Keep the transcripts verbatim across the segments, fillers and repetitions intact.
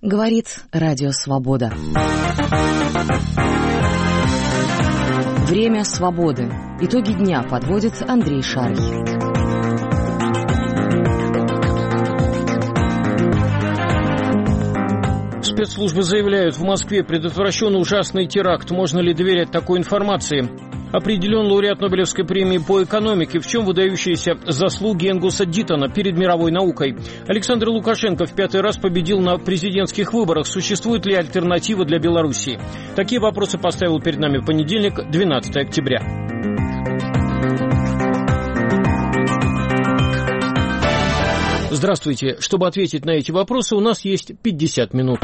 Говорит Радио Свобода. Время свободы. Итоги дня подводит Андрей Шарий. Спецслужбы заявляют, в Москве предотвращен ужасный теракт. Можно ли доверять такой информации? Определен лауреат Нобелевской премии по экономике. В чем выдающиеся заслуги Энгуса Диттона перед мировой наукой? Александр Лукашенко в пятый раз победил на президентских выборах. Существует ли альтернатива для Белоруссии? Такие вопросы поставил перед нами в понедельник, двенадцатого октября. Здравствуйте. Чтобы ответить на эти вопросы, у нас есть пятьдесят минут.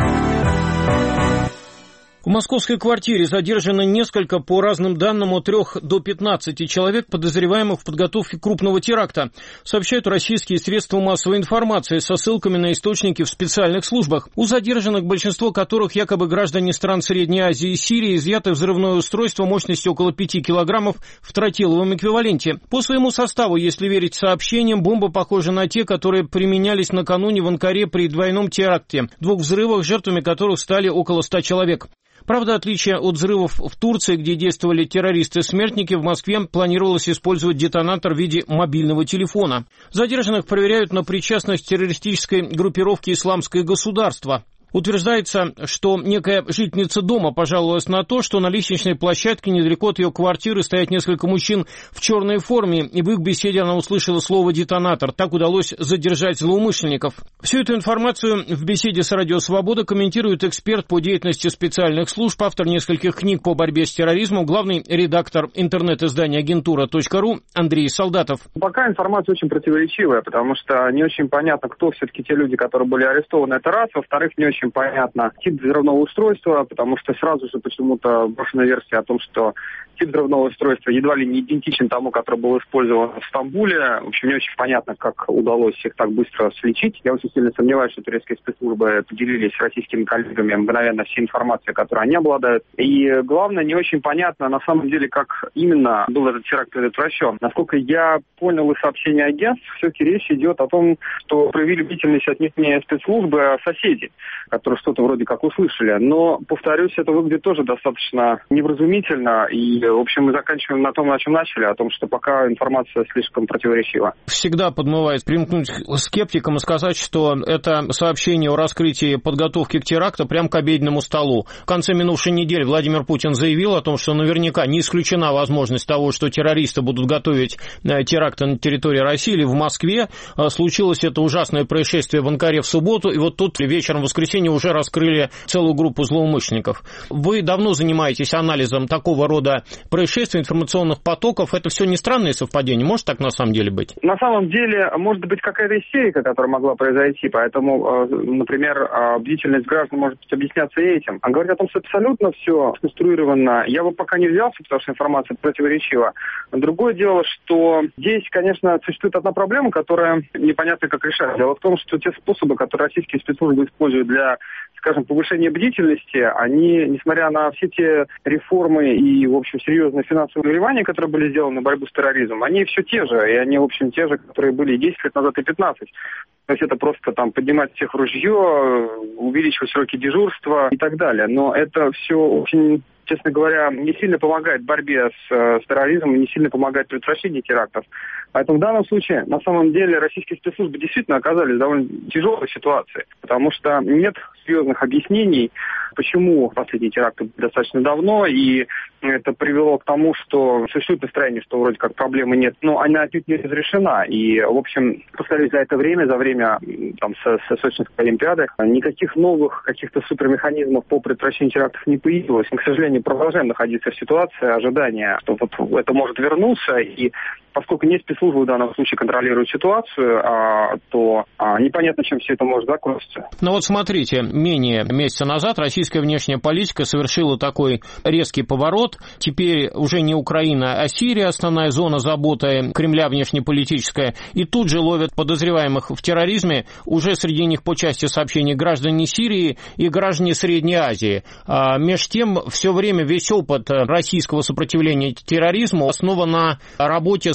В московской квартире задержано несколько, по разным данным, от трёх до пятнадцати человек, подозреваемых в подготовке крупного теракта, сообщают российские средства массовой информации со ссылками на источники в специальных службах. У задержанных, большинство которых якобы граждане стран Средней Азии и Сирии, изъято взрывное устройство мощностью около пяти килограммов в тротиловом эквиваленте. По своему составу, если верить сообщениям, бомбы похожи на те, которые применялись накануне в Анкаре при двойном теракте, двух взрывах, жертвами которых стали около ста человек. Правда, отличие от взрывов в Турции, где действовали террористы-смертники, в Москве планировалось использовать детонатор в виде мобильного телефона. Задержанных проверяют на причастность к террористической группировке «Исламское государство». Утверждается, что некая жительница дома пожаловалась на то, что на лестничной площадке недалеко от ее квартиры стоят несколько мужчин в черной форме, и в их беседе она услышала слово «детонатор». Так удалось задержать злоумышленников. Всю эту информацию в беседе с Радио Свобода комментирует эксперт по деятельности специальных служб, автор нескольких книг по борьбе с терроризмом, главный редактор интернет-издания агентура точка ру Андрей Солдатов. Пока информация очень противоречивая, потому что не очень понятно, кто все-таки те люди, которые были арестованы. Это раз. Во-вторых, не очень понятно тип взрывного устройства, потому что сразу же почему-то брошена версия о том, что тип взрывного устройства едва ли не идентичен тому, который был использован в Стамбуле. В общем, не очень понятно, как удалось их так быстро сличить. Я очень сильно сомневаюсь, что турецкие спецслужбы поделились с российскими коллегами мгновенно всей информацией, которой они обладают. И главное, не очень понятно на самом деле, как именно был этот теракт предотвращен. Насколько я понял из сообщения агентств, все-таки речь идет о том, что проявили бдительность отнюдь не спецслужбы, а соседи, которые что-то вроде как услышали. Но, повторюсь, это выглядит тоже достаточно невразумительно. И, в общем, мы заканчиваем на том, на чем начали, о том, что пока информация слишком противоречива. Всегда подмывает примкнуть к скептикам и сказать, что это сообщение о раскрытии подготовки к теракту прямо к обеденному столу. В конце минувшей недели Владимир Путин заявил о том, что наверняка не исключена возможность того, что террористы будут готовить теракты на территории России или в Москве. Случилось это ужасное происшествие в Анкаре в субботу, и вот тут вечером в воскресенье уже раскрыли целую группу злоумышленников. Вы давно занимаетесь анализом такого рода происшествий, информационных потоков. Это все не странные совпадения? Может так на самом деле быть? На самом деле, может быть какая-то истерика, которая могла произойти. Поэтому, например, бдительность граждан может быть объясняться этим. А говорить о том, что абсолютно все сконструировано, я бы пока не взялся, потому что информация противоречива. Другое дело, что здесь, конечно, существует одна проблема, которая непонятно как решать. Дело в том, что те способы, которые российские спецслужбы используют для, скажем, повышения бдительности, они, несмотря на все те реформы и, в общем, серьезные финансовые вливания, которые были сделаны на борьбу с терроризмом, они все те же, и они, в общем, те же, которые были и десять лет назад, и пятнадцать. То есть это просто там поднимать всех в ружье, увеличивать сроки дежурства и так далее. Но это все очень, честно говоря, не сильно помогает в борьбе с, с терроризмом и не сильно помогает в предотвращении терактов. Поэтому в данном случае, на самом деле, российские спецслужбы действительно оказались в довольно тяжелой ситуации, потому что нет серьезных объяснений, почему последние теракты достаточно давно, и это привело к тому, что существует настроение, что вроде как проблемы нет, но она отнюдь не разрешена. И, в общем, повторюсь, за это время, за время там, со, со Сочинской Олимпиады, никаких новых каких-то супермеханизмов по предотвращению терактов не появилось. Мы, к сожалению, продолжаем находиться в ситуации ожидания, что вот это может вернуться, и поскольку не спецслужбы в данном случае контролируют ситуацию, а, то а, непонятно, чем все это может закончиться. Ну вот смотрите, менее месяца назад российская внешняя политика совершила такой резкий поворот. Теперь уже не Украина, а Сирия основная зона заботы Кремля внешнеполитическая. И тут же ловят подозреваемых в терроризме уже среди них по части сообщений граждане Сирии и граждане Средней Азии. А меж тем, все время весь опыт российского сопротивления терроризму основан на работе с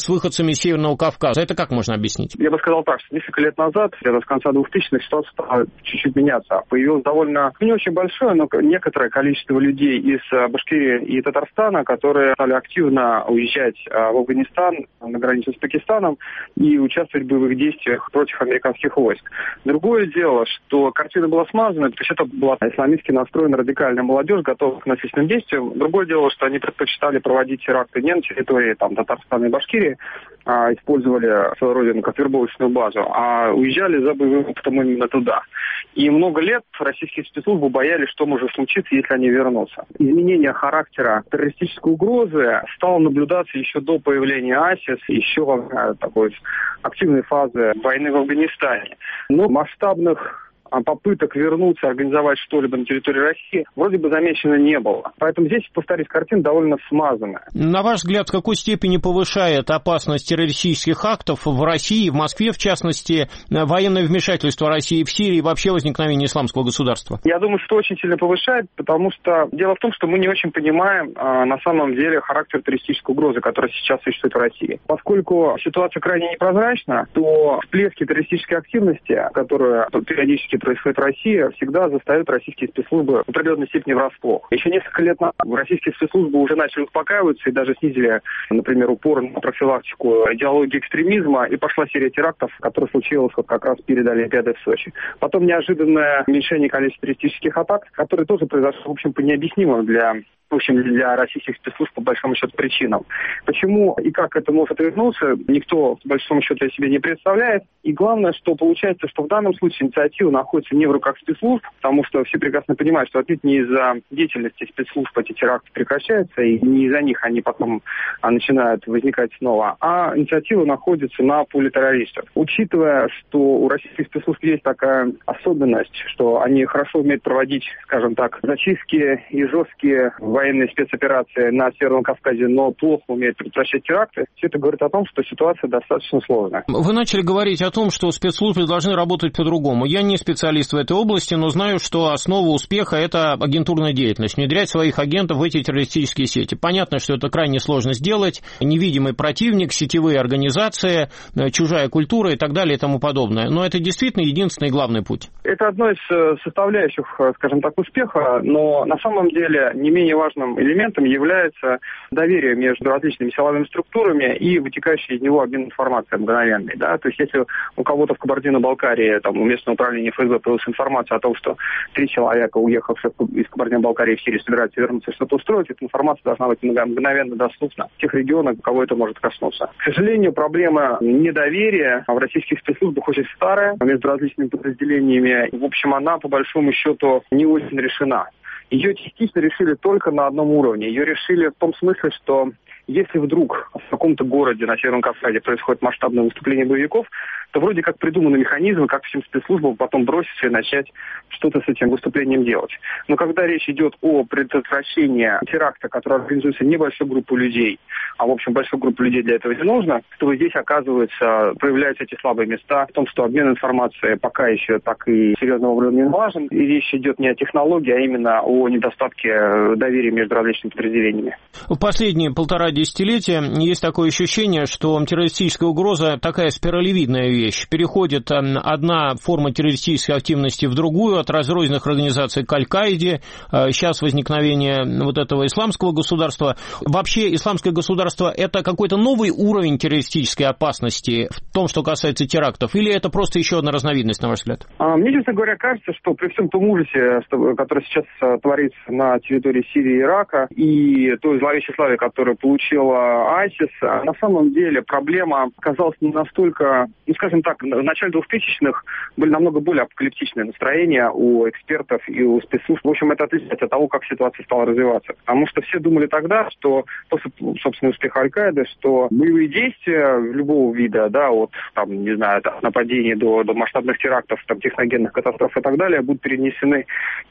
с выходцами Северного Кавказа. Это как можно объяснить? Я бы сказал так, что несколько лет назад, где-то с конца двухтысячных, ситуация стала чуть-чуть меняться. Появилось довольно, не очень большое, но некоторое количество людей из Башкирии и Татарстана, которые стали активно уезжать в Афганистан, на границу с Пакистаном, и участвовать в боевых действиях против американских войск. Другое дело, что картина была смазана, то есть это была исламистски настроенная радикальная молодежь, готовая к насильственным действиям. Другое дело, что они предпочитали проводить теракты не на территории там, Татарстана и Башкирии, а использовали свою родину как вербовочную базу, а уезжали за боевым опытом именно туда. И много лет российские спецслужбы боялись, что может случиться, если они вернутся. Изменение характера террористической угрозы стало наблюдаться еще до появления АСИС, еще во такой активной фазы войны в Афганистане. Но масштабных попыток вернуться, организовать что-либо на территории России вроде бы замечено не было. Поэтому здесь, повторюсь, картина довольно смазанная. На ваш взгляд, в какой степени повышает опасность террористических актов в России, в Москве, в частности, военное вмешательство России в Сирии и вообще возникновение исламского государства? Я думаю, что очень сильно повышает, потому что дело в том, что мы не очень понимаем а, на самом деле характер террористической угрозы, которая сейчас существует в России. Поскольку ситуация крайне непрозрачна, то всплески террористической активности, которые периодически происходит в России, всегда застают российские спецслужбы в определенной степени врасплох. Еще несколько лет назад российские спецслужбы уже начали успокаиваться и даже снизили, например, упор на профилактику идеологии экстремизма, и пошла серия терактов, которая случилась вот как раз перед Олимпиадой в Сочи. Потом неожиданное уменьшение количества террористических атак, которые тоже произошло, в общем, по необъяснимым для в общем, для российских спецслужб по большому счету причинам. Почему и как это может вернуться, никто по большому счету себе не представляет. И главное, что получается, что в данном случае инициатива находится не в руках спецслужб, потому что все прекрасно понимают, что отнюдь не из-за деятельности спецслужб эти теракты прекращаются, и не из-за них они потом а, начинают возникать снова, а инициатива находится на поле террористов. Учитывая, что у российских спецслужб есть такая особенность, что они хорошо умеют проводить, скажем так, зачистки и жесткие военные спецоперации на Северном Кавказе, но плохо умеют предотвращать теракты, все это говорит о том, что ситуация достаточно сложная. Вы начали говорить о том, что спецслужбы должны работать по-другому. Я не специалист в этой области, но знаю, что основа успеха – это агентурная деятельность, внедрять своих агентов в эти террористические сети. Понятно, что это крайне сложно сделать. Невидимый противник, сетевые организации, чужая культура и так далее и тому подобное. Но это действительно единственный и главный путь. Это одно из составляющих, скажем так, успеха, но на самом деле не менее важным элементом является доверие между различными силовыми структурами и вытекающий из него обмен информацией мгновенный. Да? То есть если у кого-то в Кабардино-Балкарии, там, у местного управления эф эс бэ появилась информация о том, что три человека, уехавших из Кабардино-Балкарии в Сирию, собираются вернуться что-то устроить, эта информация должна быть мгновенно доступна в тех регионах, кого это может коснуться. К сожалению, проблема недоверия в российских спецслужбах очень старая между различными подразделениями. В общем, она, по большому счету, не очень решена. Ее частично решили только на одном уровне. Ее решили в том смысле, что если вдруг в каком-то городе на Северном Кавказе происходит масштабное выступление боевиков, то вроде как придуманы механизмы, как всем спецслужбам потом броситься и начать что-то с этим выступлением делать. Но когда речь идет о предотвращении теракта, который организуется небольшой группой людей, а в общем большой группы людей для этого не нужно, то здесь оказывается, проявляются эти слабые места в том, что обмен информацией пока еще так и серьезного уровня не налажен, и речь идет не о технологии, а именно о недостатке доверия между различными подразделениями. В последние полтора десятилетия есть такое ощущение, что террористическая угроза такая спиралевидная вещь. Переходит одна форма террористической активности в другую, от разрозненных организаций к Аль-Каиде, сейчас возникновение вот этого исламского государства. Вообще исламское государство – это какой-то новый уровень террористической опасности в том, что касается терактов, или это просто еще одна разновидность, на ваш взгляд? Мне, честно говоря, кажется, что при всем том ужасе, который сейчас творится на территории Сирии и Ирака, и той зловещей славе, которую получила АСИС, на самом деле проблема оказалась не настолько, ну, скажем так, в начале двухтысячных были намного более апокалиптичные настроения у экспертов и у спецслужб. В общем, это отличается от того, как ситуация стала развиваться. Потому что все думали тогда, что после, собственно, успеха Аль-Каиды, что боевые действия любого вида, да, от, там, не знаю, от нападений до, до масштабных терактов, там, техногенных катастроф и так далее, будут перенесены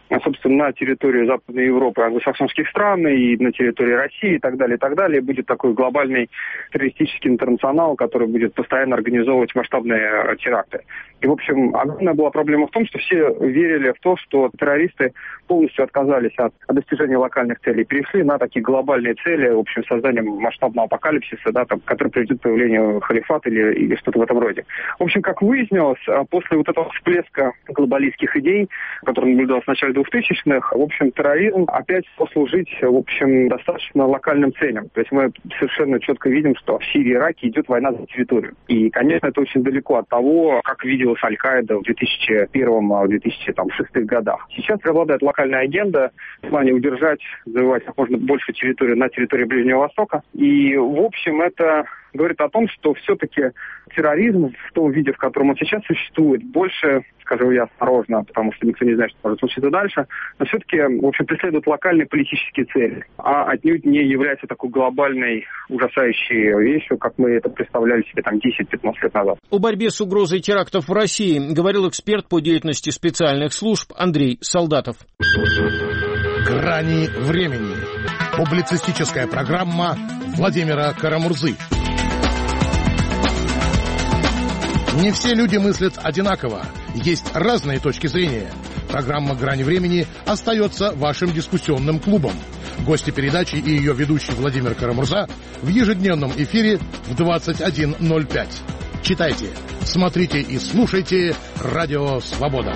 собственно, на территорию Западной Европы, англосаксонских стран и на территории России и так далее, и так далее. Будет такой глобальный террористический интернационал, который будет постоянно организовывать масштабные теракты. И, в общем, огромная была проблема в том, что все верили в то, что террористы полностью отказались от достижения локальных целей, перешли на такие глобальные цели, в общем, созданием масштабного апокалипсиса, да, там, который приведет к появлению халифата или, или что-то в этом роде. В общем, как выяснилось, после вот этого всплеска глобалистских идей, который наблюдался в начале двухтысячных, в общем, терроризм опять стал служить, в общем, достаточно локальным целям. То есть мы совершенно четко видим, что в Сирии и Ираке идет война за территорию. И, конечно, это очень далеко от того, как виделась Аль-Каида в две тысячи первом - две тысячи шестом годах. Сейчас преобладает локальная агенда в плане удержать, завоевать как можно больше территории на территории Ближнего Востока. И, в общем, это говорит о том, что все-таки терроризм в том виде, в котором он сейчас существует, больше, скажу я осторожно, потому что никто не знает, что может случиться дальше, но все-таки, в общем, преследует локальные политические цели, а отнюдь не является такой глобальной, ужасающей вещью, как мы это представляли себе там десять-пятнадцать лет назад. О борьбе с угрозой терактов в России говорил эксперт по деятельности специальных служб Андрей Солдатов. «Грани времени». Публицистическая программа Владимира Карамурзы. Не все люди мыслят одинаково. Есть разные точки зрения. Программа «Грани времени» остается вашим дискуссионным клубом. Гости передачи и ее ведущий Владимир Карамурза в ежедневном эфире в двадцать один ноль пять. Читайте, смотрите и слушайте «Радио Свобода».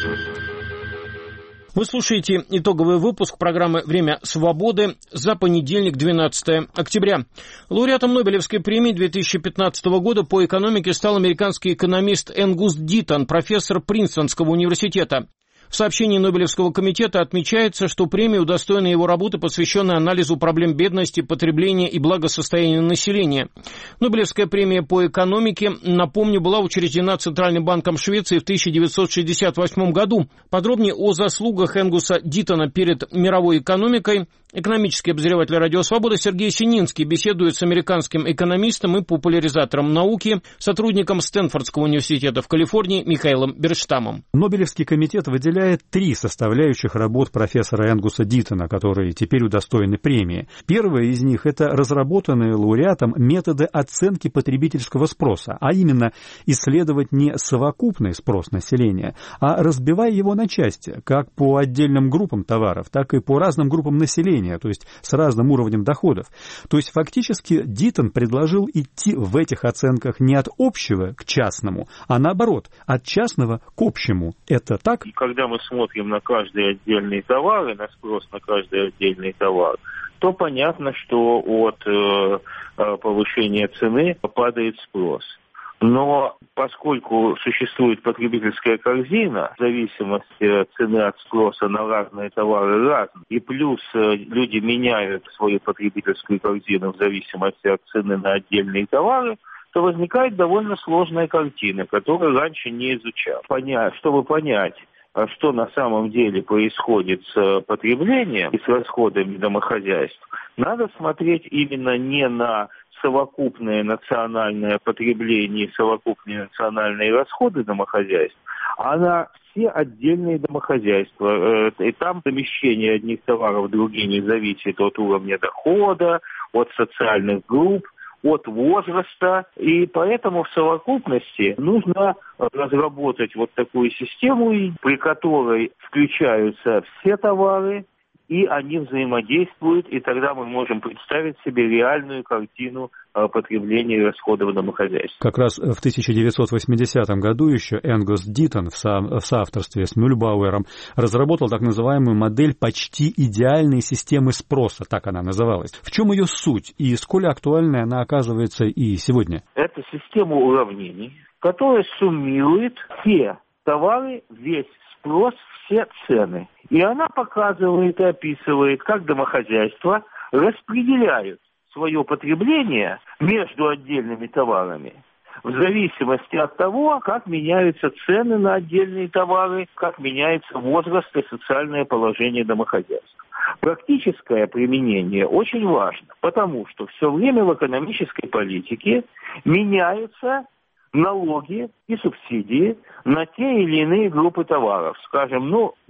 Вы слушаете итоговый выпуск программы «Время свободы» за понедельник, двенадцатое октября. Лауреатом Нобелевской премии две тысячи пятнадцатого года по экономике стал американский экономист Энгус Диттон, профессор Принстонского университета. В сообщении Нобелевского комитета отмечается, что премия удостоена его работы, посвященной анализу проблем бедности, потребления и благосостояния населения. Нобелевская премия по экономике, напомню, была учреждена Центральным банком Швеции в тысяча девятьсот шестьдесят восьмом году. Подробнее о заслугах Энгуса Диттона перед мировой экономикой экономический обозреватель «Радио Свобода» Сергей Сининский беседует с американским экономистом и популяризатором науки, сотрудником Стэнфордского университета в Калифорнии Михаилом Берштамом. Нобелевский комитет выделяет три составляющих работ профессора Энгуса Диттона, которые теперь удостоены премии. Первая из них – это разработанные лауреатом методы оценки потребительского спроса, а именно исследовать не совокупный спрос населения, а разбивая его на части, как по отдельным группам товаров, так и по разным группам населения, то есть с разным уровнем доходов. То есть фактически Диттон предложил идти в этих оценках не от общего к частному, а наоборот, от частного к общему. Это так? Когда мы смотрим на каждый отдельный товар и на спрос на каждый отдельный товар, то понятно, что от э, повышения цены падает спрос. Но поскольку существует потребительская корзина, в зависимости от цены от спроса на разные товары разные, и плюс люди меняют свою потребительскую корзину в зависимости от цены на отдельные товары, то возникает довольно сложная картина, которую раньше не изучал. Понять, чтобы понять, что на самом деле происходит с потреблением и с расходами домохозяйств, надо смотреть именно не на совокупное национальное потребление, совокупные национальные расходы домохозяйств, а на все отдельные домохозяйства. И там замещение одних товаров другими зависит от уровня дохода, от социальных групп, от возраста, и поэтому в совокупности нужно разработать вот такую систему, при которой включаются все товары, и они взаимодействуют, и тогда мы можем представить себе реальную картину потребления и расходов домохозяйств. Как раз в тысяча девятьсот восьмидесятом году еще Энгус Диттон в, со- в соавторстве с Мюльбауэром разработал так называемую модель почти идеальной системы спроса, так она называлась. В чем ее суть и сколь актуальной она оказывается и сегодня? Это система уравнений, которая суммирует все товары, весь спрос, все цены. И она показывает и описывает, как домохозяйства распределяют свое потребление между отдельными товарами в зависимости от того, как меняются цены на отдельные товары, как меняется возраст и социальное положение домохозяйств. Практическое применение очень важно, потому что все время в экономической политике меняются налоги и субсидии на те или иные группы товаров. Скажем, ну, на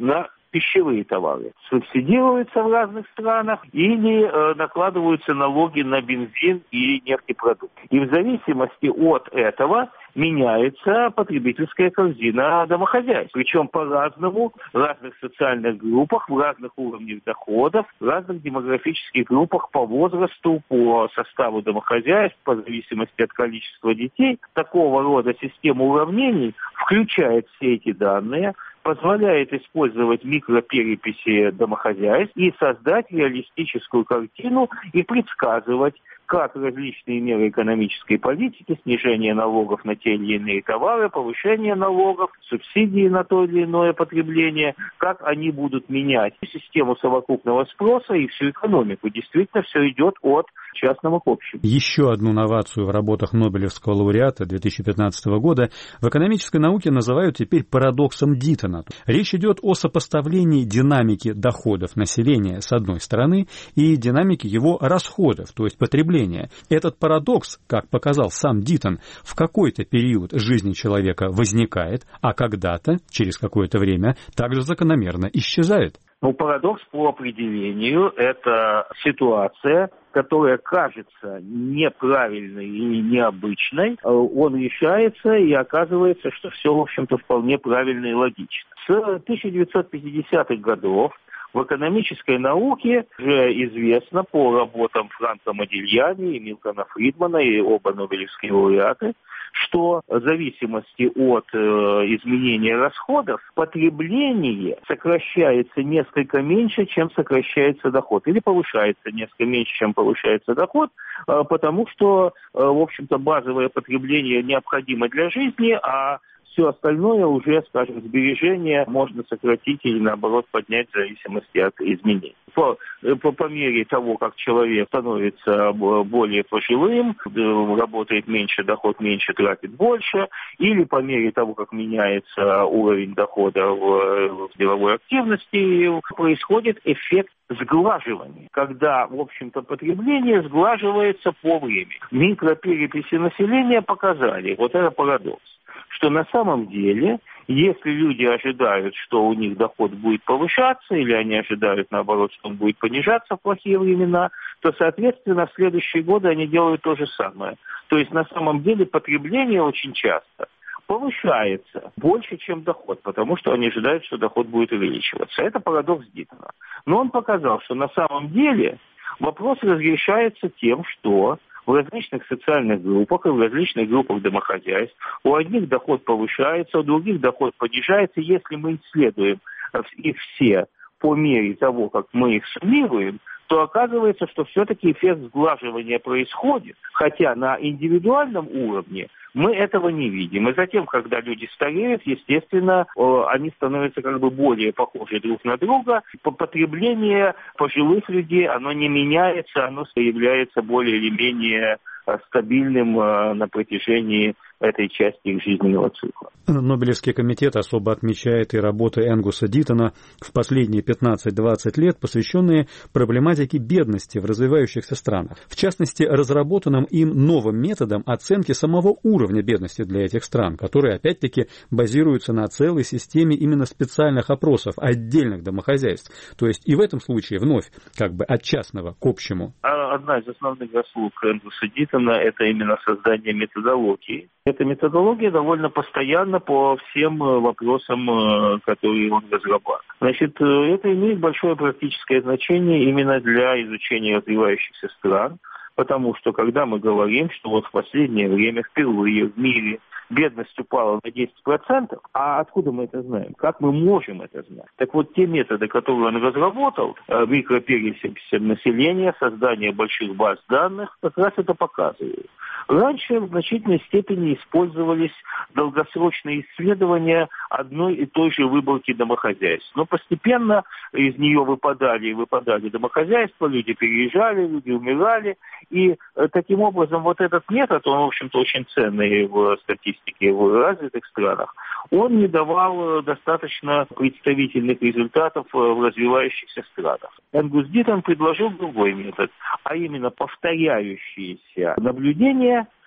пищевые товары субсидируются в разных странах или э, накладываются налоги на бензин и нефтепродукты. И в зависимости от этого меняется потребительская корзина домохозяйств. Причем по-разному, в разных социальных группах, в разных уровнях доходов, в разных демографических группах по возрасту, по составу домохозяйств, по зависимости от количества детей. Такого рода система уравнений включает все эти данные, позволяет использовать микропереписи домохозяйств и создать реалистическую картину и предсказывать, как различные меры экономической политики, снижение налогов на те или иные товары, повышение налогов, субсидии на то или иное потребление, как они будут менять систему совокупного спроса и всю экономику. Действительно, все идет от частного к общему. Еще одну новацию в работах Нобелевского лауреата две тысячи пятнадцатого года в экономической науке называют теперь парадоксом Диттона. Речь идет о сопоставлении динамики доходов населения с одной стороны и динамики его расходов, то есть потребления. Этот парадокс, как показал сам Диттон, в какой-то период жизни человека возникает, а когда-то, через какое-то время, также закономерно исчезает. Ну, парадокс по определению – это ситуация, которая кажется неправильной или необычной. Он решается, и оказывается, что все, в общем-то, вполне правильно и логично. С тысяча девятьсот пятидесятых годов в экономической науке уже известно по работам Франка Модильяни и Милтона Фридмана, и оба нобелевские лауреаты, что в зависимости от э, изменения расходов потребление сокращается несколько меньше, чем сокращается доход, или повышается несколько меньше, чем повышается доход, э, потому что, э, в общем-то, базовое потребление необходимо для жизни, а все остальное уже, скажем, сбережения можно сократить или, наоборот, поднять в зависимости от изменений. По, по, по мере того, как человек становится более пожилым, работает меньше, доход меньше, тратит больше, или по мере того, как меняется уровень дохода в, в деловой активности, происходит эффект сглаживания, когда, в общем-то, потребление сглаживается по времени. Микропереписи населения показали, вот это парадокс, что на самом деле, если люди ожидают, что у них доход будет повышаться, или они ожидают, наоборот, что он будет понижаться в плохие времена, то, соответственно, в следующие годы они делают то же самое. То есть, на самом деле, потребление очень часто повышается больше, чем доход, потому что они ожидают, что доход будет увеличиваться. Это парадокс Диттона. Но он показал, что на самом деле вопрос разрешается тем, что в различных социальных группах и в различных группах домохозяйств у одних доход повышается, у других доход понижается. Если мы исследуем их все по мере того, как мы их суммируем, то оказывается, что все-таки эффект сглаживания происходит, хотя на индивидуальном уровне мы этого не видим. И затем, когда люди стареют, естественно, они становятся как бы более похожи друг на друга. Потребление пожилых людей, оно не меняется, оно является более или менее стабильным на протяжении этой части их жизненного цикла. Нобелевский комитет особо отмечает и работы Энгуса Диттона в последние пятнадцать-двадцать лет, посвященные проблематике бедности в развивающихся странах. В частности, разработанным им новым методом оценки самого уровня бедности для этих стран, который, опять-таки, базируется на целой системе именно специальных опросов отдельных домохозяйств. То есть и в этом случае вновь как бы от частного к общему. Одна из основных заслуг Энгуса Диттона – это именно создание методологии. Эта методология довольно постоянна по всем вопросам, которые он разрабатывает. Значит, это имеет большое практическое значение именно для изучения развивающихся стран, потому что когда мы говорим, что вот в последнее время впервые в мире бедность упала на десять процентов, а откуда мы это знаем? Как мы можем это знать? Так вот, те методы, которые он разработал, микроперепись населения, создание больших баз данных, как раз это показывают. Раньше в значительной степени использовались долгосрочные исследования одной и той же выборки домохозяйств. Но постепенно из нее выпадали и выпадали домохозяйства, люди переезжали, люди умирали. И таким образом вот этот метод, он, в общем-то, очень ценный в статистике в развитых странах, он не давал достаточно представительных результатов в развивающихся странах. Энгус Диттон предложил другой метод, а именно повторяющиеся наблюдения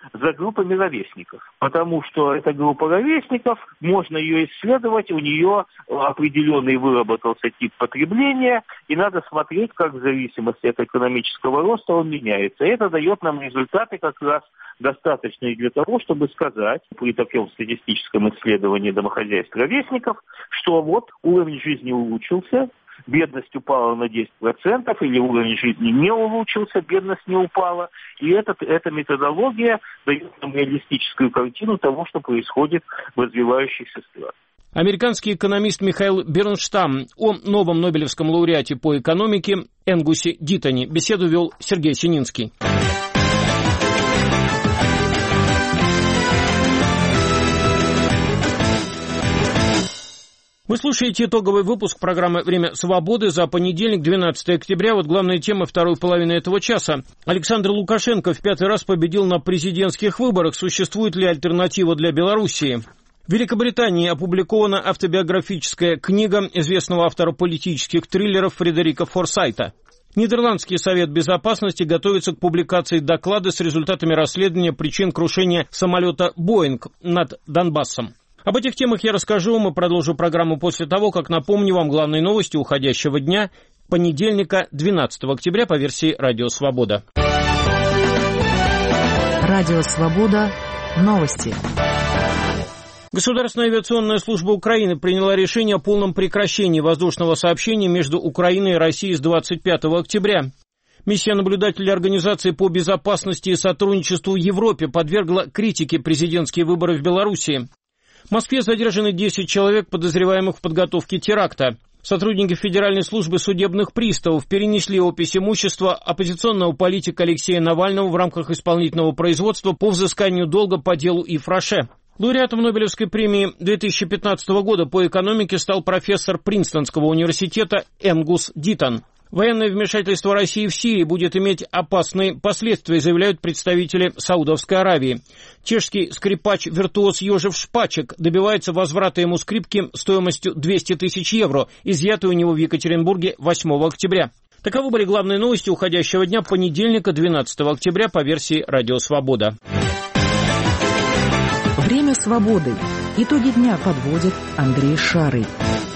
за группами ровесников, потому что эта группа ровесников, можно ее исследовать, у нее определенный выработался тип потребления, и надо смотреть, как в зависимости от экономического роста он меняется. И это дает нам результаты как раз достаточные для того, чтобы сказать при таком статистическом исследовании домохозяйств ровесников, что вот уровень жизни улучшился, бедность упала на десять процентов, или уровень жизни не улучшился, бедность не упала. И этот, эта методология дает нам реалистическую картину того, что происходит в развивающихся странах. Американский экономист Михаил Бернштам о новом Нобелевском лауреате по экономике Энгусе Дитоне. Беседу вел Сергей Сининский. Вы слушаете итоговый выпуск программы «Время свободы» за понедельник, двенадцатое октября. Вот главные темы второй половины этого часа. Александр Лукашенко в пятый раз победил на президентских выборах. Существует ли альтернатива для Белоруссии? В Великобритании опубликована автобиографическая книга известного автора политических триллеров Фредерика Форсайта. Нидерландский совет безопасности готовится к публикации доклада с результатами расследования причин крушения самолета «Боинг» над Донбассом. Об этих темах я расскажу вам и продолжу программу после того, как напомню вам главные новости уходящего дня, понедельника, двенадцатого октября, по версии «Радио Свобода». Радио Свобода. Новости. Государственная авиационная служба Украины приняла решение о полном прекращении воздушного сообщения между Украиной и Россией с двадцать пятого октября. Миссия наблюдателей Организации по безопасности и сотрудничеству в Европе подвергла критике президентские выборы в Беларуси. В Москве задержаны десять человек, подозреваемых в подготовке теракта. Сотрудники Федеральной службы судебных приставов перенесли опись имущества оппозиционного политика Алексея Навального в рамках исполнительного производства по взысканию долга по делу Ифраше. Лауреатом Нобелевской премии две тысячи пятнадцатого года по экономике стал профессор Принстонского университета Энгус Дитон. Военное вмешательство России в Сирии будет иметь опасные последствия, заявляют представители Саудовской Аравии. Чешский скрипач-виртуоз Йожеф Шпачек добивается возврата ему скрипки стоимостью двести тысяч евро, изъятой у него в Екатеринбурге восьмого октября. Таковы были главные новости уходящего дня, понедельника, двенадцатого октября, по версии «Радио Свобода». Время свободы. Итоги дня подводит Андрей Шарый.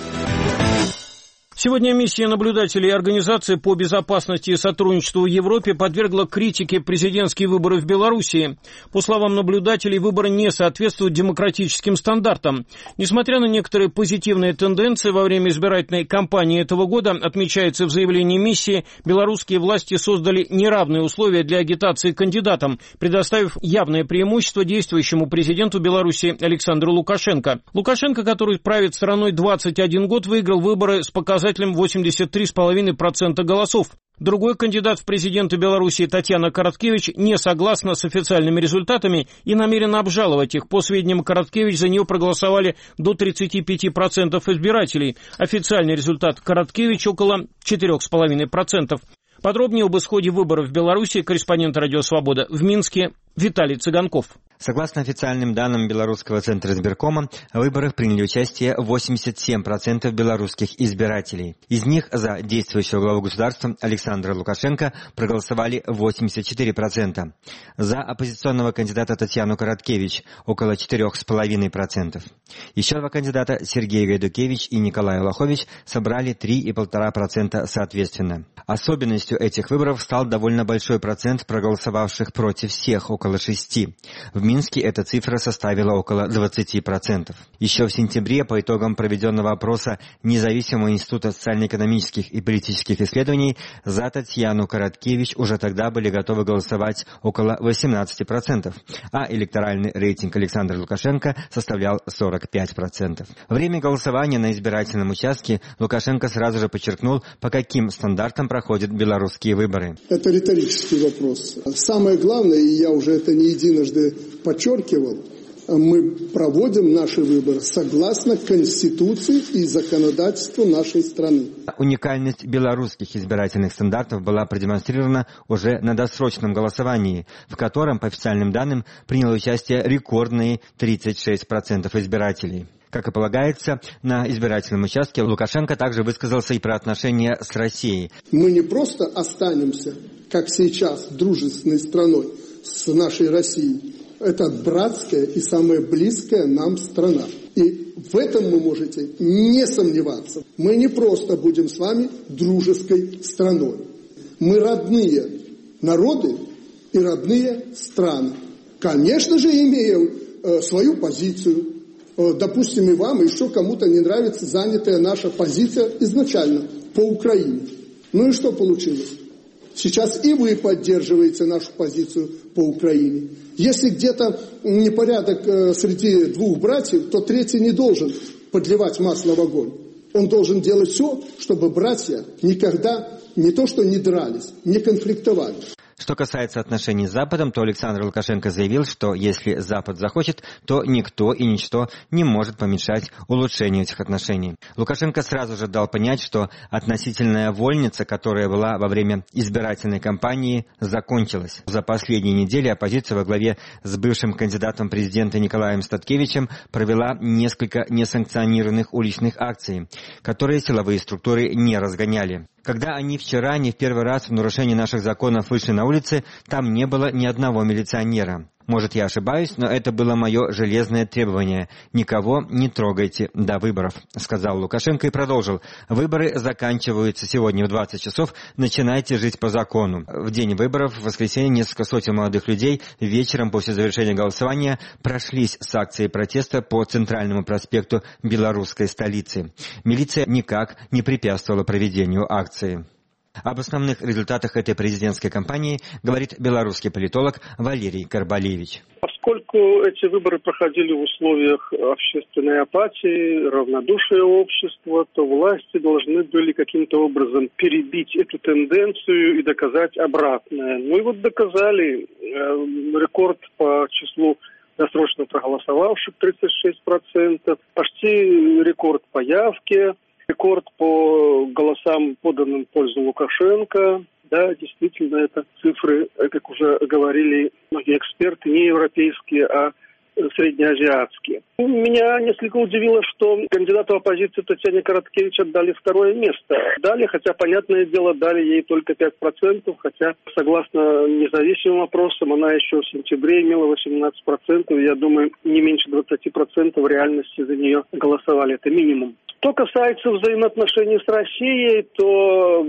Сегодня миссия наблюдателей Организации по безопасности и сотрудничеству в Европе подвергла критике президентские выборы в Белоруссии. По словам наблюдателей, выборы не соответствуют демократическим стандартам. Несмотря на некоторые позитивные тенденции во время избирательной кампании этого года, отмечается в заявлении миссии, белорусские власти создали неравные условия для агитации кандидатам, предоставив явное преимущество действующему президенту Беларуси Александру Лукашенко. Лукашенко, который правит страной двадцать один год, выиграл выборы с показателем восемьдесят три целых пять десятых процента голосов. Другой кандидат в президенты Беларуси Татьяна Короткевич не согласна с официальными результатами и намерена обжаловать их. По сведениям Короткевич, за нее проголосовали до тридцати пяти процентов избирателей. Официальный результат Короткевич около четырёх целых пяти десятых процента. Подробнее об исходе выборов в Беларуси корреспондент «Радио Свобода» в Минске Виталий Цыганков. Согласно официальным данным Белорусского центра избиркома, в выборах приняли участие восемьдесят семь процентов белорусских избирателей. Из них за действующего главу государства Александра Лукашенко проголосовали восемьдесят четыре процента. За оппозиционного кандидата Татьяну Короткевич около четыре целых пять десятых процента. Еще два кандидата Сергей Гайдукевич и Николай Лохович собрали три целых пять десятых процента соответственно. Особенностью этих выборов стал довольно большой процент проголосовавших против всех, около шести. В Минске эта цифра составила около двадцати процентов. Еще в сентябре по итогам проведенного опроса Независимого института социально-экономических и политических исследований за Татьяну Короткевич уже тогда были готовы голосовать около восемнадцати процентов, а электоральный рейтинг Александра Лукашенко составлял сорок пять процентов. Время голосования на избирательном участке Лукашенко сразу же подчеркнул, по каким стандартам проходят белорусские выборы. Это риторический вопрос. Самое главное, и я уже это не единожды подчеркивал, мы проводим наши выборы согласно Конституции и законодательству нашей страны. Уникальность белорусских избирательных стандартов была продемонстрирована уже на досрочном голосовании, в котором, по официальным данным, приняло участие рекордные тридцать шесть процентов избирателей. Как и полагается, на избирательном участке Лукашенко также высказался и про отношения с Россией. Мы не просто останемся, как сейчас, дружественной страной с нашей Россией. Это братская и самая близкая нам страна. И в этом вы можете не сомневаться. Мы не просто будем с вами дружеской страной. Мы родные народы и родные страны. Конечно же, имея э, свою позицию. Э, допустим, и вам, и еще кому-то не нравится занятая наша позиция изначально по Украине. Ну и что получилось? Сейчас и вы поддерживаете нашу позицию по Украине. Если где-то непорядок э, среди двух братьев, то третий не должен подливать масло в огонь. Он должен делать все, чтобы братья никогда не то что не дрались, не конфликтовали. Что касается отношений с Западом, то Александр Лукашенко заявил, что если Запад захочет, то никто и ничто не может помешать улучшению этих отношений. Лукашенко сразу же дал понять, что относительная вольница, которая была во время избирательной кампании, закончилась. За последние недели оппозиция во главе с бывшим кандидатом в президенты Николаем Статкевичем провела несколько несанкционированных уличных акций, которые силовые структуры не разгоняли. Когда они вчера не в первый раз в нарушении наших законов вышли на улицы, там не было ни одного милиционера. Может, я ошибаюсь, но это было мое железное требование. Никого не трогайте до выборов, сказал Лукашенко и продолжил. Выборы заканчиваются сегодня в двадцать часов. Начинайте жить по закону. В день выборов, в воскресенье, несколько сотен молодых людей вечером после завершения голосования прошлись с акцией протеста по центральному проспекту белорусской столицы. Милиция никак не препятствовала проведению акции. Об основных результатах этой президентской кампании говорит белорусский политолог Валерий Карбалевич. Поскольку эти выборы проходили в условиях общественной апатии, равнодушия общества, то власти должны были каким-то образом перебить эту тенденцию и доказать обратное. Ну и вот доказали. Рекорд по числу досрочно проголосовавших тридцать шесть процентов, почти рекорд по явке. Рекорд по голосам, поданным в пользу Лукашенко. Да, действительно, это цифры, как уже говорили многие эксперты, не европейские, а среднеазиатские. Меня несколько удивило, что кандидату оппозиции Татьяне Короткевич отдали второе место. Дали, хотя, понятное дело, дали ей только пять процентов, хотя, согласно независимым опросам, она еще в сентябре имела восемнадцать процентов. Я думаю, не меньше двадцать процентов в реальности за нее голосовали. Это минимум. Что касается взаимоотношений с Россией, то,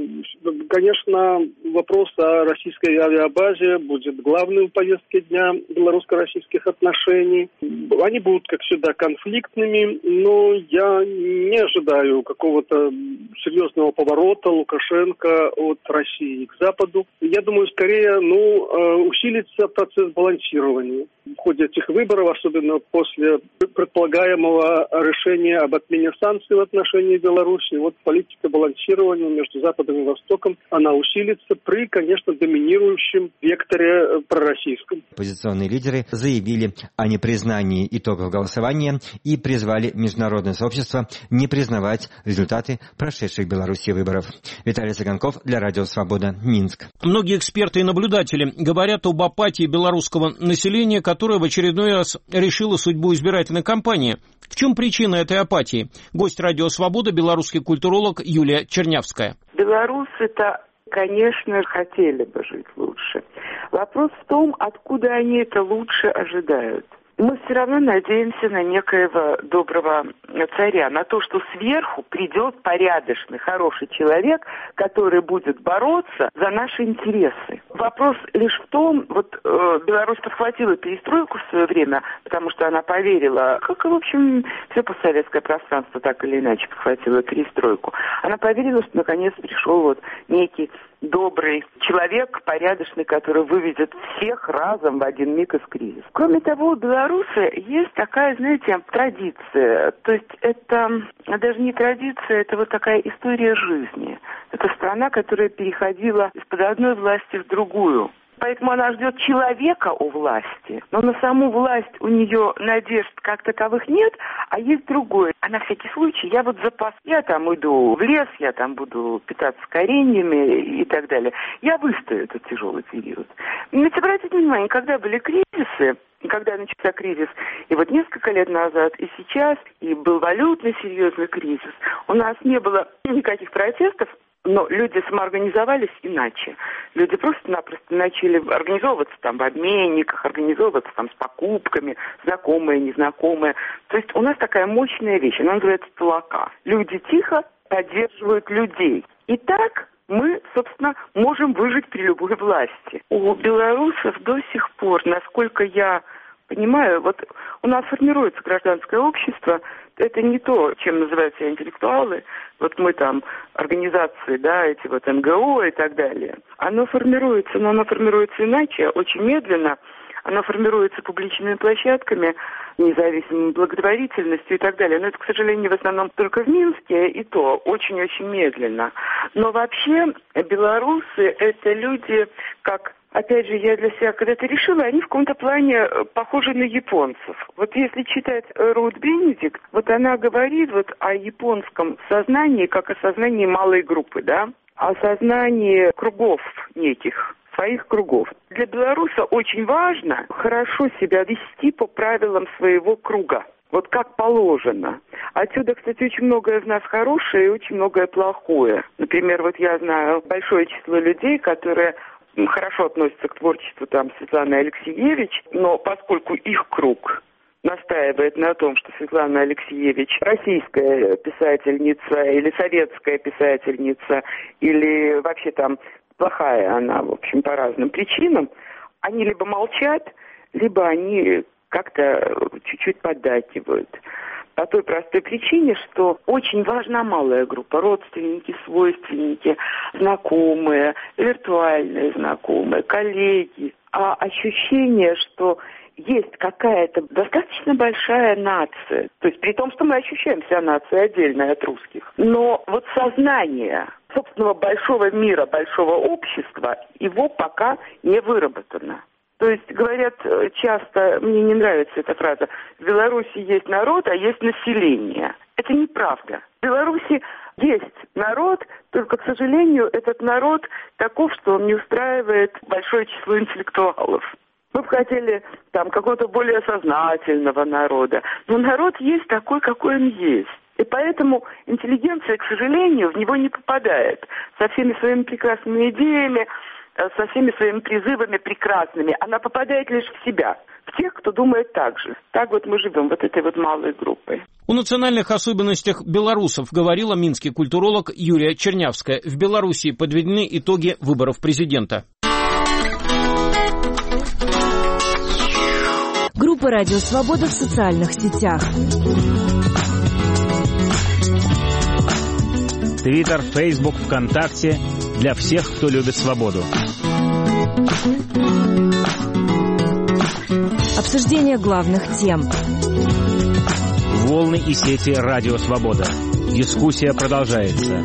конечно, вопрос о российской авиабазе будет главным в повестке дня белорусско-российских отношений. Они будут, как всегда, конфликтными, но я не ожидаю какого-то серьезного поворота Лукашенко от России к Западу. Я думаю, скорее, ну, усилится процесс балансирования. В ходе этих выборов, особенно после предполагаемого решения об отмене санкций в отношении Беларуси, вот политика балансирования между Западом и Востоком, она усилится при, конечно, доминирующем векторе пророссийском. Оппозиционные лидеры заявили о непризнании итогов голосования и призвали международное сообщество не признавать результаты прошедших в Беларуси выборов. Виталий Цыганков для Радио Свобода, Минск. Многие эксперты и наблюдатели говорят об апатии белорусского населения, которое в очередной раз решило судьбу избирательной кампании. В чем причина этой апатии? Гость Радио Свобода, белорусский культуролог Юлия Чернявская. Белорусы-то, конечно, хотели бы жить лучше. Вопрос в том, откуда они это лучше ожидают. Мы все равно надеемся на некоего доброго царя, на то, что сверху придет порядочный, хороший человек, который будет бороться за наши интересы. Вопрос лишь в том, вот э, Беларусь подхватила перестройку в свое время, потому что она поверила, как, в общем, все постсоветское пространство так или иначе подхватило перестройку. Она поверила, что наконец пришел вот некий добрый человек, порядочный, который выведет всех разом в один миг из кризиса. Кроме того, у белорусы есть такая, знаете, традиция. То есть это даже не традиция, это вот такая история жизни. Это страна, которая переходила из-под одной власти в другую. Поэтому она ждет человека у власти, но на саму власть у нее надежд как таковых нет, а есть другое. А на всякий случай я вот запас, я там уйду в лес, я там буду питаться кореньями и так далее. Я выстою этот тяжелый период. Ведь обратите внимание, когда были кризисы, когда начался кризис, и вот несколько лет назад, и сейчас, и был валютный серьезный кризис, у нас не было никаких протестов, Но люди самоорганизовались иначе. Люди просто-напросто начали организовываться там в обменниках, организовываться там с покупками, знакомые, незнакомые. То есть у нас такая мощная вещь, она называется толока. Люди тихо поддерживают людей. И так мы, собственно, можем выжить при любой власти. У белорусов до сих пор, насколько я понимаю, вот у нас формируется гражданское общество, это не то, чем называются интеллектуалы, вот мы там, организации, да, эти вот эн гэ о и так далее. Оно формируется, но оно формируется иначе, очень медленно. Оно формируется публичными площадками, независимой благотворительностью и так далее. Но это, к сожалению, в основном только в Минске, и то очень-очень медленно. Но вообще белорусы – это люди, как, опять же, я для себя когда-то решила, они в каком-то плане похожи на японцев. Вот если читать Рут Бенедикт, вот она говорит вот о японском сознании, как о сознании малой группы, да, о сознании кругов неких, своих кругов. Для белоруса очень важно хорошо себя вести по правилам своего круга. Вот как положено. Отсюда, кстати, очень многое в нас хорошее и очень многое плохое. Например, вот я знаю большое число людей, которые хорошо относятся к творчеству там Светланы Алексеевич, но поскольку их круг настаивает на том, что Светлана Алексеевич российская писательница или советская писательница, или вообще там плохая она, в общем, по разным причинам, они либо молчат, либо они как-то чуть-чуть поддакивают. По той простой причине, что очень важна малая группа. Родственники, свойственники, знакомые, виртуальные знакомые, коллеги. А ощущение, что есть какая-то достаточно большая нация. То есть при том, что мы ощущаем себя нацией отдельной от русских. Но вот сознание собственного большого мира, большого общества, его пока не выработано. То есть, говорят часто, мне не нравится эта фраза, в Беларуси есть народ, а есть население. Это неправда. В Беларуси есть народ, только, к сожалению, этот народ таков, что он не устраивает большое число интеллектуалов. Мы бы хотели там какого-то более сознательного народа. Но народ есть такой, какой он есть. И поэтому интеллигенция, к сожалению, в него не попадает. Со всеми своими прекрасными идеями, со всеми своими призывами прекрасными. Она попадает лишь в себя, в тех, кто думает так же. Так вот мы живем, вот этой вот малой группой. О национальных особенностях белорусов говорила минский культуролог Юлия Чернявская. В Белоруссии подведены итоги выборов президента. Группа «Радио Свобода» в социальных сетях. Твиттер, Фейсбук, ВКонтакте. Для всех, кто любит свободу. Обсуждение главных тем. Волны и сети «Радио Свобода». Дискуссия продолжается.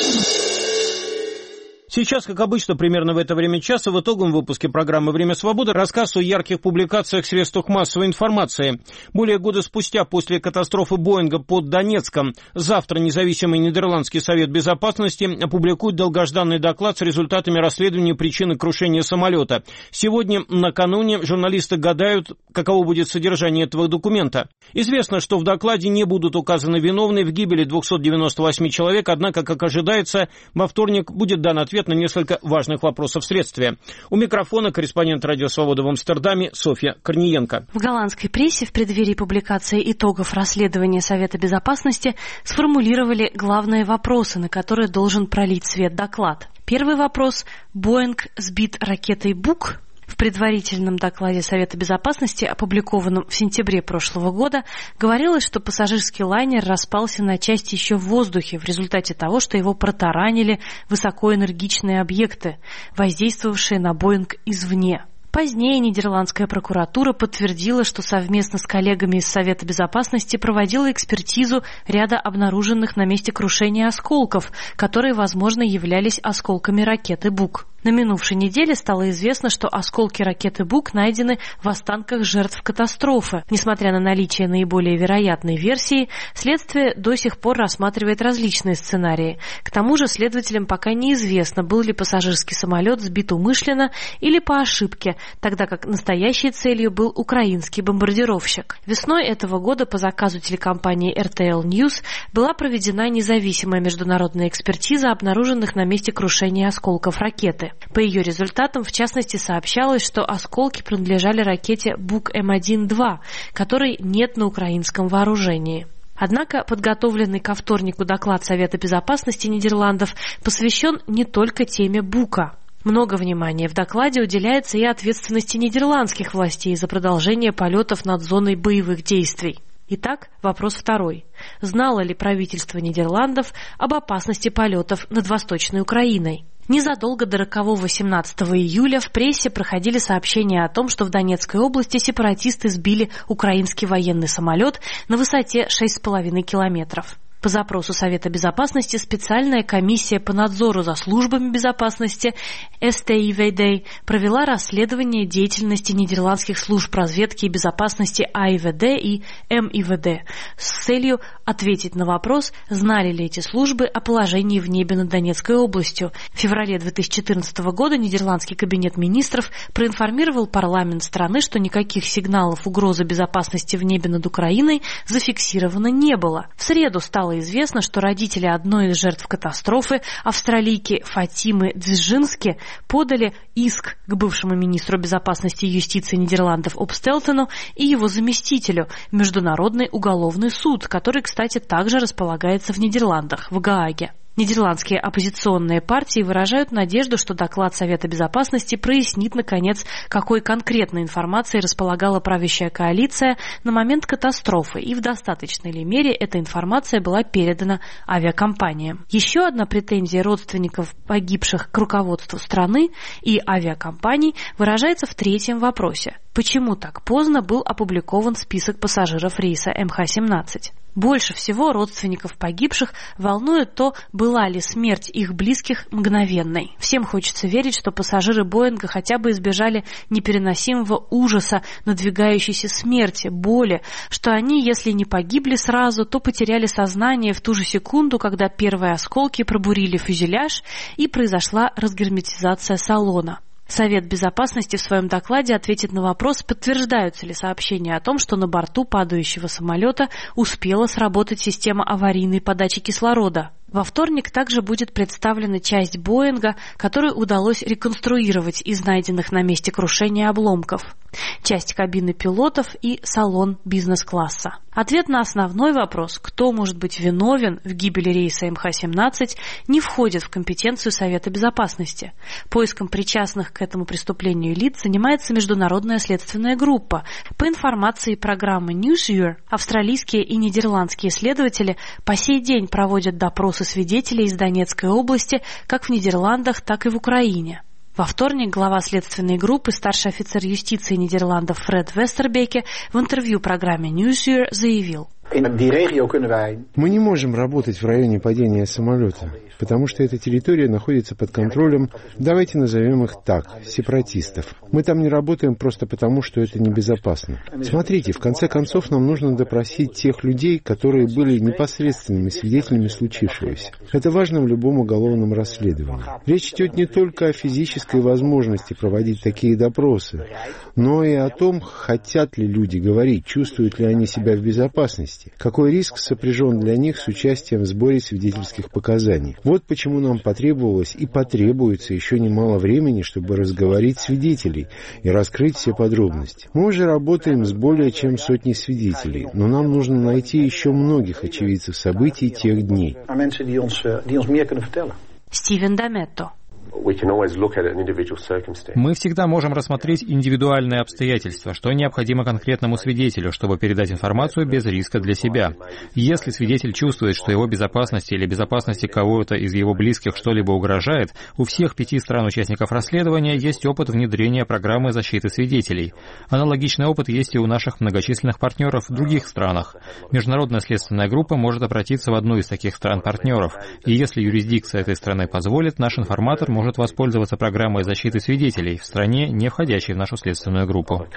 Сейчас, как обычно, примерно в это время часа в итоговом выпуске программы «Время свободы» рассказ о ярких публикациях в средствах массовой информации. Более года спустя, после катастрофы Боинга под Донецком, завтра независимый Нидерландский совет безопасности опубликует долгожданный доклад с результатами расследования причины крушения самолета. Сегодня, накануне, журналисты гадают, каково будет содержание этого документа. Известно, что в докладе не будут указаны виновные в гибели двухсот девяноста восьми человек, однако, как ожидается, во вторник будет дан ответ на несколько важных вопросов следствия. У микрофона корреспондент «Радио Свобода» в Амстердаме Софья Корниенко. В голландской прессе в преддверии публикации итогов расследования Совета Безопасности сформулировали главные вопросы, на которые должен пролить свет доклад. Первый вопрос – Боинг сбит ракетой «Бук»? В предварительном докладе Совета Безопасности, опубликованном в сентябре прошлого года, говорилось, что пассажирский лайнер распался на части еще в воздухе в результате того, что его протаранили высокоэнергичные объекты, воздействовавшие на Боинг извне. Позднее нидерландская прокуратура подтвердила, что совместно с коллегами из Совета Безопасности проводила экспертизу ряда обнаруженных на месте крушения осколков, которые, возможно, являлись осколками ракеты «Бук». На минувшей неделе стало известно, что осколки ракеты «Бук» найдены в останках жертв катастрофы. Несмотря на наличие наиболее вероятной версии, следствие до сих пор рассматривает различные сценарии. К тому же следователям пока неизвестно, был ли пассажирский самолет сбит умышленно или по ошибке, тогда как настоящей целью был украинский бомбардировщик. Весной этого года по заказу телекомпании эр тэ эл News была проведена независимая международная экспертиза обнаруженных на месте крушения осколков ракеты. По ее результатам, в частности, сообщалось, что осколки принадлежали ракете «Бук эм один два», которой нет на украинском вооружении. Однако подготовленный ко вторнику доклад Совета Безопасности Нидерландов посвящен не только теме «Бука». Много внимания в докладе уделяется и ответственности нидерландских властей за продолжение полетов над зоной боевых действий. Итак, вопрос второй. Знало ли правительство Нидерландов об опасности полетов над Восточной Украиной? Незадолго до рокового семнадцатого июля в прессе проходили сообщения о том, что в Донецкой области сепаратисты сбили украинский военный самолет на высоте шесть с половиной километров. По запросу Совета Безопасности специальная комиссия по надзору за службами безопасности эс тэ и вэ дэ провела расследование деятельности нидерландских служб разведки и безопасности а и вэ дэ и эм и вэ дэ с целью ответить на вопрос, знали ли эти службы о положении в небе над Донецкой областью. В феврале две тысячи четырнадцатого года Нидерландский кабинет министров проинформировал парламент страны, что никаких сигналов угрозы безопасности в небе над Украиной зафиксировано не было. В среду стало известно, что родители одной из жертв катастрофы, австралийки Фатимы Дзержински, подали иск к бывшему министру безопасности и юстиции Нидерландов Опстелтену и его заместителю в Международный уголовный суд, который, кстати, также располагается в Нидерландах, в Гааге. Нидерландские оппозиционные партии выражают надежду, что доклад Совета Безопасности прояснит, наконец, какой конкретной информацией располагала правящая коалиция на момент катастрофы, и в достаточной ли мере эта информация была передана авиакомпаниям. Еще одна претензия родственников погибших к руководству страны и авиакомпаний выражается в третьем вопросе. Почему так поздно был опубликован список пассажиров рейса эм ха семнадцать? Больше всего родственников погибших волнует то, была ли смерть их близких мгновенной. Всем хочется верить, что пассажиры Боинга хотя бы избежали непереносимого ужаса надвигающейся смерти, боли, что они, если не погибли сразу, то потеряли сознание в ту же секунду, когда первые осколки пробурили фюзеляж и произошла разгерметизация салона. Совет Безопасности в своем докладе ответит на вопрос, подтверждаются ли сообщения о том, что на борту падающего самолета успела сработать система аварийной подачи кислорода. Во вторник также будет представлена часть Боинга, которую удалось реконструировать из найденных на месте крушения обломков, часть кабины пилотов и салон бизнес-класса. Ответ на основной вопрос, кто может быть виновен в гибели рейса эм ха семнадцать, не входит в компетенцию Совета Безопасности. Поиском причастных к этому преступлению лиц занимается международная следственная группа. По информации программы Newsyear, австралийские и нидерландские следователи по сей день проводят допросы свидетелей из Донецкой области как в Нидерландах, так и в Украине. Во вторник глава следственной группы, старший офицер юстиции Нидерландов Фред Вестербеке в интервью программе Newsyear заявил: мы не можем работать в районе падения самолета, потому что эта территория находится под контролем, давайте назовем их так, сепаратистов. Мы там не работаем просто потому, что это небезопасно. Смотрите, в конце концов нам нужно допросить тех людей, которые были непосредственными свидетелями случившегося. Это важно в любом уголовном расследовании. Речь идет не только о физической возможности проводить такие допросы, но и о том, хотят ли люди говорить, чувствуют ли они себя в безопасности. Какой риск сопряжен для них с участием в сборе свидетельских показаний. Вот почему нам потребовалось и потребуется еще немало времени, чтобы разговорить свидетелей и раскрыть все подробности. Мы уже работаем с более чем сотней свидетелей, но нам нужно найти еще многих очевидцев событий тех дней. Стивен Даметто. Мы всегда можем рассмотреть индивидуальные обстоятельства, что необходимо конкретному свидетелю, чтобы передать информацию без риска для себя. Если свидетель чувствует, что его безопасности или безопасности кого-то из его близких что-либо угрожает, у всех пяти стран-участников расследования есть опыт внедрения программы защиты свидетелей. Аналогичный опыт есть и у наших многочисленных партнеров в других странах. Международная следственная группа может обратиться в одну из таких стран-партнеров, и если юрисдикция этой страны позволит, наш информатор может может воспользоваться программой защиты свидетелей в стране, не входящей в нашу следственную группу.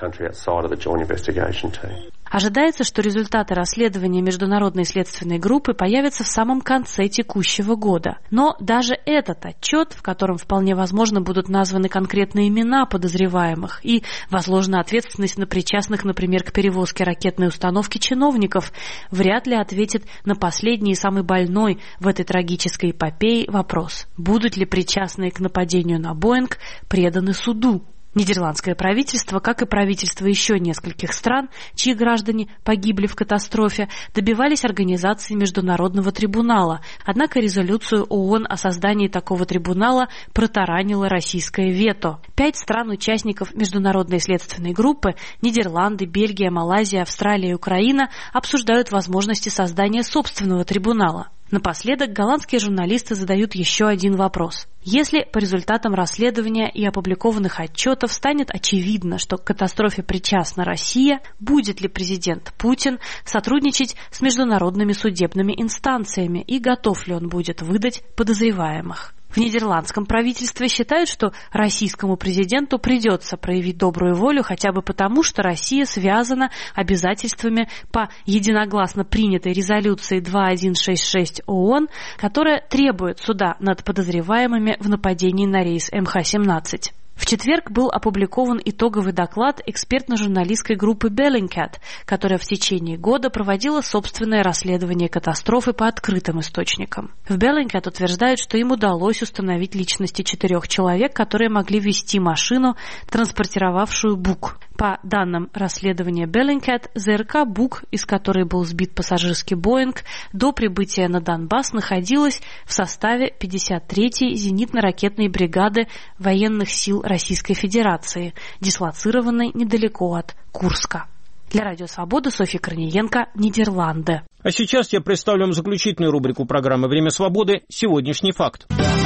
Ожидается, что результаты расследования международной следственной группы появятся в самом конце текущего года. Но даже этот отчет, в котором вполне возможно будут названы конкретные имена подозреваемых и возложена ответственность на причастных, например, к перевозке ракетной установки чиновников, вряд ли ответит на последний и самый больной в этой трагической эпопее вопрос: будут ли причастные к нападению на Боинг преданы суду? Нидерландское правительство, как и правительства еще нескольких стран, чьи граждане погибли в катастрофе, добивались организации международного трибунала. Однако резолюцию ООН о создании такого трибунала протаранило российское вето. Пять стран-участников международной следственной группы – Нидерланды, Бельгия, Малайзия, Австралия и Украина – обсуждают возможности создания собственного трибунала. Напоследок голландские журналисты задают еще один вопрос. Если по результатам расследования и опубликованных отчетов станет очевидно, что к катастрофе причастна Россия, будет ли президент Путин сотрудничать с международными судебными инстанциями и готов ли он будет выдать подозреваемых? В нидерландском правительстве считают, что российскому президенту придется проявить добрую волю хотя бы потому, что Россия связана обязательствами по единогласно принятой резолюции две тысячи сто шестьдесят шесть ООН, которая требует суда над подозреваемыми в нападении на рейс эм ха семнадцать. В четверг был опубликован итоговый доклад экспертно-журналистской группы Bellingcat, которая в течение года проводила собственное расследование катастрофы по открытым источникам. В Bellingcat утверждают, что им удалось установить личности четырех человек, которые могли вести машину, транспортировавшую Бук. По данным расследования Bellingcat, ЗРК «Бук», из которой был сбит пассажирский Боинг, до прибытия на Донбасс находилась в составе пятьдесят третьей зенитно-ракетной бригады военных сил Российской Федерации, дислоцированной недалеко от Курска. Для Радио Свобода Софья Корниенко, Нидерланды. А сейчас я представлю вам заключительную рубрику программы «Время свободы. Сегодняшний факт».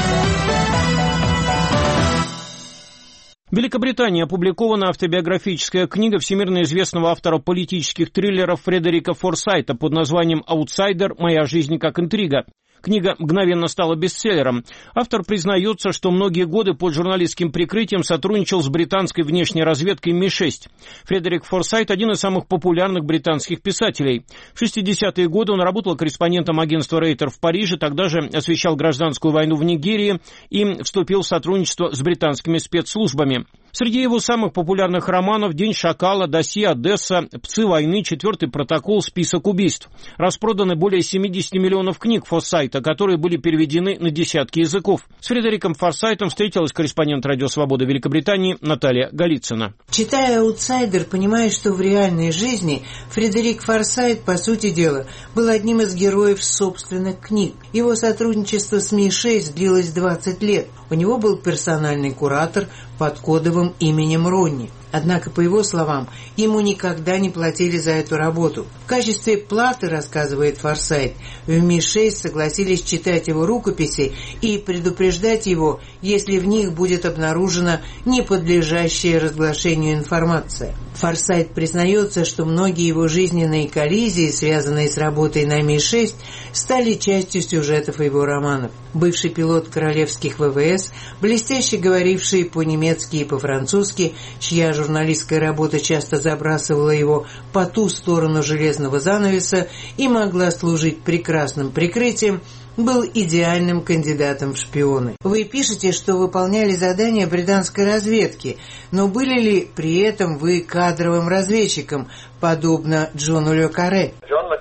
В Великобритании опубликована автобиографическая книга всемирно известного автора политических триллеров Фредерика Форсайта под названием «Аутсайдер. Моя жизнь как интрига». Книга мгновенно стала бестселлером. Автор признается, что многие годы под журналистским прикрытием сотрудничал с британской внешней разведкой Ми шесть. Фредерик Форсайт – один из самых популярных британских писателей. В шестидесятые годы он работал корреспондентом агентства Рейтер в Париже, тогда же освещал гражданскую войну в Нигерии и вступил в сотрудничество с британскими спецслужбами. Среди его самых популярных романов «День шакала», «Досье Одесса», «Псы войны», «Четвертый протокол», «Список убийств». Распроданы более семьдесят миллионов книг Форсайта, которые были переведены на десятки языков. С Фредериком Форсайтом встретилась корреспондент Радио Свобода Великобритании Наталья Голицына. Читая «Аутсайдер», понимаешь, что в реальной жизни Фредерик Форсайт, по сути дела, был одним из героев собственных книг. Его сотрудничество с Ми шесть длилось двадцать лет. У него был персональный куратор под кодовым именем Ронни. Однако, по его словам, ему никогда не платили за эту работу. В качестве платы, рассказывает Форсайт, в Ми шесть согласились читать его рукописи и предупреждать его, если в них будет обнаружена неподлежащая разглашению информация. Форсайт признается, что многие его жизненные коллизии, связанные с работой на Ми шесть, стали частью сюжетов его романов. Бывший пилот королевских вэ вэ эс, блестяще говоривший по-немецки и по-французски, чья журналистская работа часто забрасывала его по ту сторону железного занавеса и могла служить прекрасным прикрытием, был идеальным кандидатом в шпионы. Вы пишете, что выполняли задания британской разведки, но были ли при этом вы кадровым разведчиком, подобно Джону Ле Карре?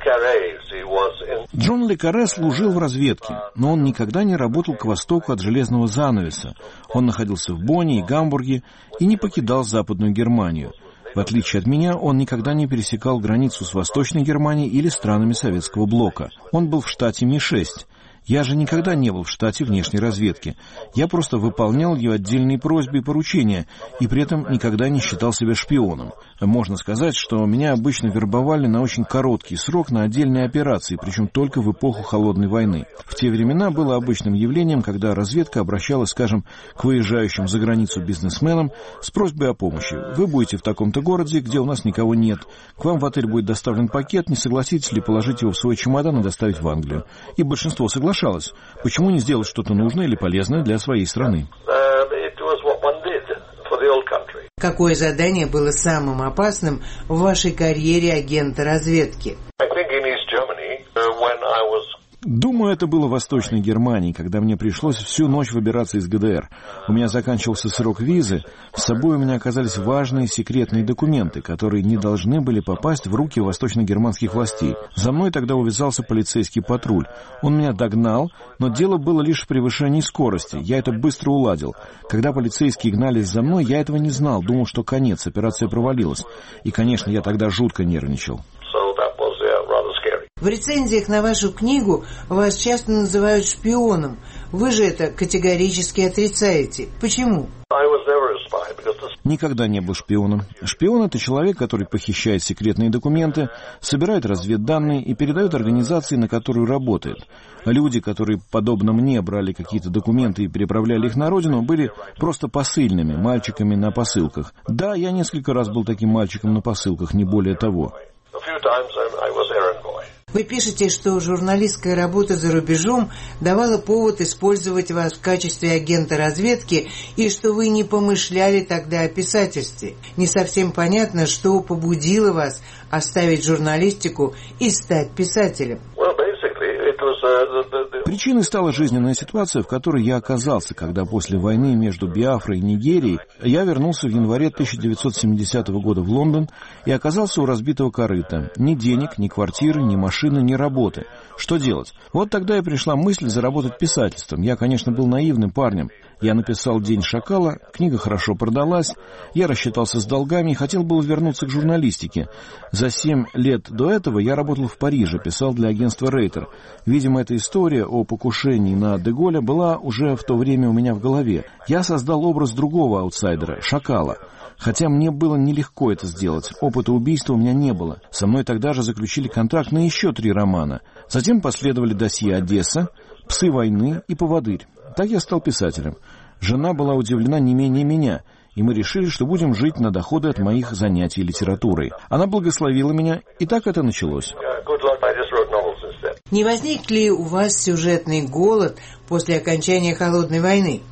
Джон Ле Карре служил в разведке, но он никогда не работал к востоку от железного занавеса. Он находился в Бонне и Гамбурге и не покидал Западную Германию. В отличие от меня, он никогда не пересекал границу с Восточной Германией или странами Советского блока. Он был в штате Ми шесть. Я же никогда не был в штате внешней разведки. Я просто выполнял ее отдельные просьбы и поручения, и при этом никогда не считал себя шпионом. Можно сказать, что меня обычно вербовали на очень короткий срок на отдельные операции, причем только в эпоху Холодной войны. В те времена было обычным явлением, когда разведка обращалась, скажем, к выезжающим за границу бизнесменам с просьбой о помощи. Вы будете в таком-то городе, где у нас никого нет. К вам в отель будет доставлен пакет, не согласитесь ли положить его в свой чемодан и доставить в Англию? И большинство соглашалось. Почему не сделать что-то нужное или полезное для своей страны? Какое задание было самым опасным в вашей карьере агента разведки? Думаю, это было в Восточной Германии, когда мне пришлось всю ночь выбираться из ГДР. У меня заканчивался срок визы, с собой у меня оказались важные секретные документы, которые не должны были попасть в руки восточно-германских властей. За мной тогда увязался полицейский патруль. Он меня догнал, но дело было лишь в превышении скорости. Я это быстро уладил. Когда полицейские гнались за мной, я этого не знал, думал, что конец, операция провалилась. И, конечно, я тогда жутко нервничал. В рецензиях на вашу книгу вас часто называют шпионом. Вы же это категорически отрицаете. Почему? Никогда не был шпионом. Шпион — это человек, который похищает секретные документы, собирает разведданные и передает организации, на которую работает. Люди, которые, подобно мне, брали какие-то документы и переправляли их на родину, были просто посыльными, мальчиками на посылках. Да, я несколько раз был таким мальчиком на посылках, не более того. Вы пишете, что журналистская работа за рубежом давала повод использовать вас в качестве агента разведки и что вы не помышляли тогда о писательстве. Не совсем понятно, что побудило вас оставить журналистику и стать писателем. Причиной стала жизненная ситуация, в которой я оказался, когда после войны между Биафрой и Нигерией я вернулся в январе тысяча девятьсот семидесятого года в Лондон и оказался у разбитого корыта. Ни денег, ни квартиры, ни машины, ни работы. Что делать? Вот тогда и пришла мысль заработать писательством. Я, конечно, был наивным парнем. Я написал «День шакала», книга хорошо продалась, я рассчитался с долгами и хотел было вернуться к журналистике. За семь лет до этого я работал в Париже, писал для агентства «Рейтер». Видимо, эта история о покушении на де Голля была уже в то время у меня в голове. Я создал образ другого аутсайдера, шакала. Хотя мне было нелегко это сделать, опыта убийства у меня не было. Со мной тогда же заключили контракт на еще три романа. Затем последовали досье «Одесса», «Псы войны» и «Поводырь». Так я стал писателем. Жена была удивлена не менее меня, и мы решили, что будем жить на доходы от моих занятий литературой. Она благословила меня, и так это началось. Не возник ли у вас сюжетный голод после окончания Холодной войны?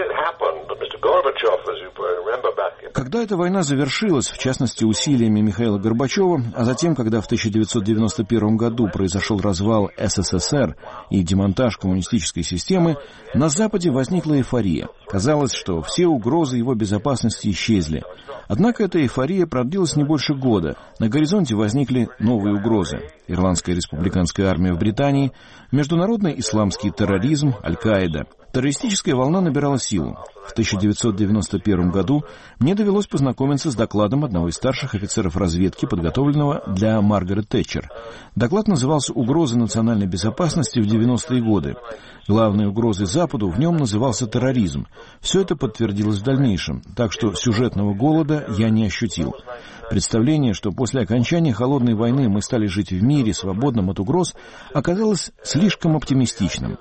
Когда эта война завершилась, в частности усилиями Михаила Горбачева, а затем, когда в тысяча девятьсот девяносто первом году произошел развал эс эс эс эр и демонтаж коммунистической системы, на Западе возникла эйфория. Казалось, что все угрозы его безопасности исчезли. Однако эта эйфория продлилась не больше года. На горизонте возникли новые угрозы. Ирландская республиканская армия в Британии, международный исламский терроризм, Аль-Каида. Террористическая волна набирала силу. В тысяча девятьсот девяносто первом году мне довелось познакомиться с докладом одного из старших офицеров разведки, подготовленного для Маргарет Тэтчер. Доклад назывался «Угрозы национальной безопасности в девяностые годы». Главной угрозой Западу в нем назывался терроризм. Все это подтвердилось в дальнейшем, так что сюжетного голода я не ощутил. Представление, что после окончания Холодной войны мы стали жить в мире, свободном от угроз, оказалось слишком оптимистичным.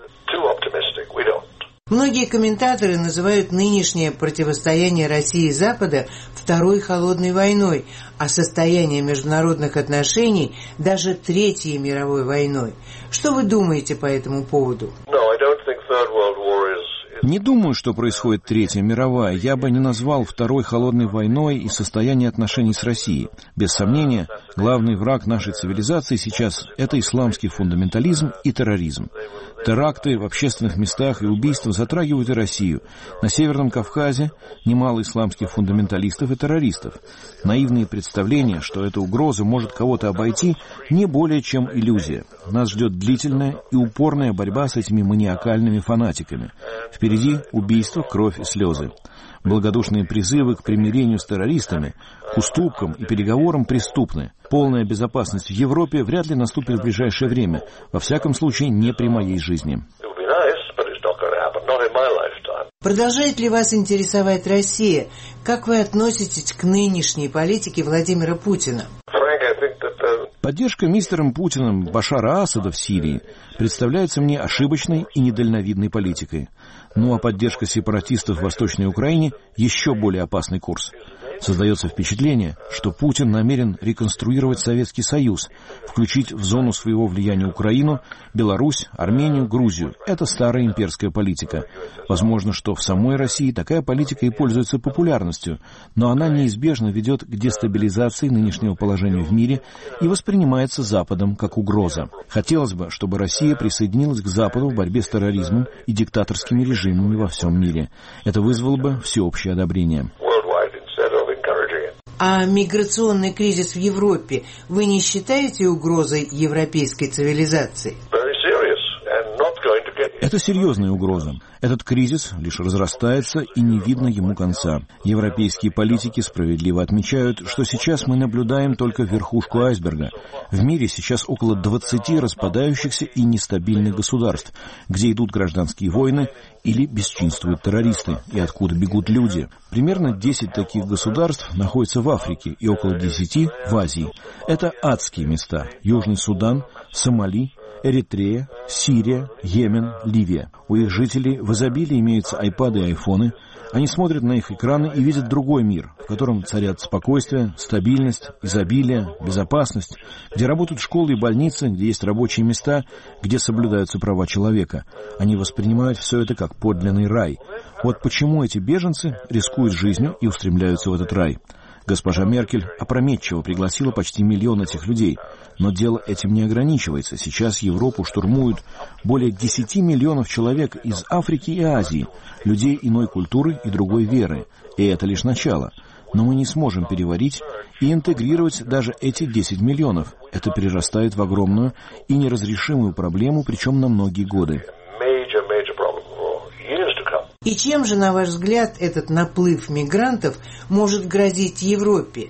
Многие комментаторы называют нынешнее противостояние России и Запада Второй холодной войной, а состояние международных отношений даже Третьей мировой войной. Что вы думаете по этому поводу? Не думаю, что происходит Третья мировая. Я бы не назвал Второй холодной войной и состояние отношений с Россией. Без сомнения, главный враг нашей цивилизации сейчас – это исламский фундаментализм и терроризм. Теракты в общественных местах и убийства затрагивают и Россию. На Северном Кавказе немало исламских фундаменталистов и террористов. Наивные представления, что эта угроза может кого-то обойти, не более чем иллюзия. Нас ждет длительная и упорная борьба с этими маниакальными фанатиками. Впереди убийства, кровь и слезы. Благодушные призывы к примирению с террористами, к уступкам и переговорам преступны. Полная безопасность в Европе вряд ли наступит в ближайшее время, во всяком случае не при моей жизни. Продолжает ли вас интересовать Россия? Как вы относитесь к нынешней политике Владимира Путина? Поддержка мистером Путиным Башара Асада в Сирии представляется мне ошибочной и недальновидной политикой. Ну а поддержка сепаратистов в Восточной Украине – еще более опасный курс. Создается впечатление, что Путин намерен реконструировать Советский Союз, включить в зону своего влияния Украину, Беларусь, Армению, Грузию. Это старая имперская политика. Возможно, что в самой России такая политика и пользуется популярностью, но она неизбежно ведет к дестабилизации нынешнего положения в мире и воспринимается Западом как угроза. Хотелось бы, чтобы Россия присоединилась к Западу в борьбе с терроризмом и диктаторскими режимами во всем мире. Это вызвало бы всеобщее одобрение. А миграционный кризис в Европе вы не считаете угрозой европейской цивилизации? Это серьезная угроза. Этот кризис лишь разрастается, и не видно ему конца. Европейские политики справедливо отмечают, что сейчас мы наблюдаем только верхушку айсберга. В мире сейчас около двадцати распадающихся и нестабильных государств, где идут гражданские войны или бесчинствуют террористы, и откуда бегут люди. Примерно десять таких государств находятся в Африке и около десяти в Азии. Это адские места. Южный Судан, Сомали, Эритрея, Сирия, Йемен, Ливия. У их жителей в изобилии имеются айпады и айфоны. Они смотрят на их экраны и видят другой мир, в котором царят спокойствие, стабильность, изобилие, безопасность, где работают школы и больницы, где есть рабочие места, где соблюдаются права человека. Они воспринимают все это как подлинный рай. Вот почему эти беженцы рискуют жизнью и устремляются в этот рай. Госпожа Меркель опрометчиво пригласила почти миллион этих людей. Но дело этим не ограничивается. Сейчас Европу штурмуют более десяти миллионов человек из Африки и Азии, людей иной культуры и другой веры. И это лишь начало. Но мы не сможем переварить и интегрировать даже эти десять миллионов. Это перерастает в огромную и неразрешимую проблему, причем на многие годы. И чем же, на ваш взгляд, этот наплыв мигрантов может грозить Европе?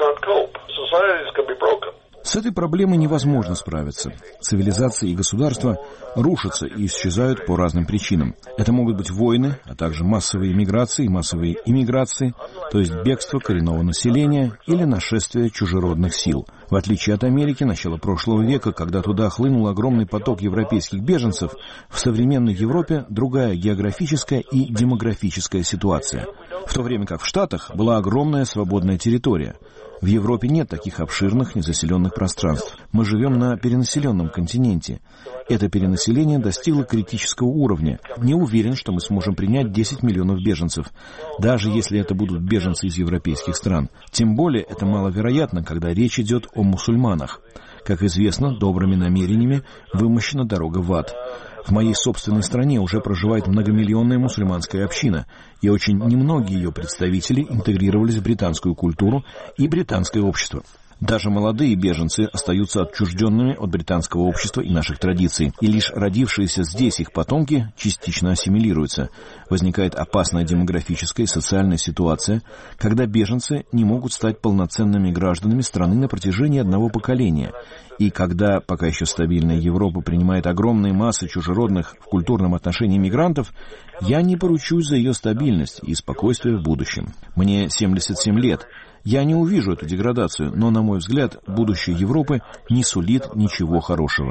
С этой проблемой невозможно справиться. Цивилизации и государства рушатся и исчезают по разным причинам. Это могут быть войны, а также массовые миграции и массовые иммиграции, то есть бегство коренного населения или нашествие чужеродных сил. В отличие от Америки начала прошлого века, когда туда хлынул огромный поток европейских беженцев, в современной Европе другая географическая и демографическая ситуация. В то время как в Штатах была огромная свободная территория. В Европе нет таких обширных незаселенных пространств. Мы живем на перенаселенном континенте. Это перенаселение достигло критического уровня. Не уверен, что мы сможем принять десять миллионов беженцев, даже если это будут беженцы из европейских стран. Тем более это маловероятно, когда речь идет о мусульманах. Как известно, добрыми намерениями вымощена дорога в ад. В моей собственной стране уже проживает многомиллионная мусульманская община, и очень немногие ее представители интегрировались в британскую культуру и британское общество. Даже молодые беженцы остаются отчужденными от британского общества и наших традиций, и лишь родившиеся здесь их потомки частично ассимилируются. Возникает опасная демографическая и социальная ситуация, когда беженцы не могут стать полноценными гражданами страны на протяжении одного поколения. И когда пока еще стабильная Европа принимает огромные массы чужеродных в культурном отношении мигрантов, я не поручусь за ее стабильность и спокойствие в будущем. Мне семьдесят семь лет. Я не увижу эту деградацию, но, на мой взгляд, будущее Европы не сулит ничего хорошего.